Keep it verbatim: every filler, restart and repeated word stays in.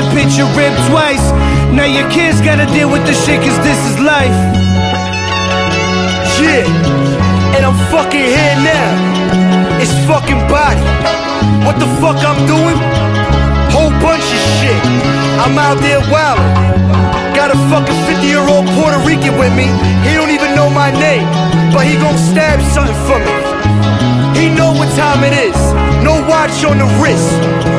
picture ripped twice. Now your kids gotta deal with this shit cause this is life. Yeah, and I'm fucking here now. It's fucking body. What the fuck I'm doing? Whole bunch of shit. I'm out there wildin'. Got a fucking fifty year old Puerto Rican with me. He don't even know my name, but he gon' stab something for me. He know what time it is. No watch on the wrist.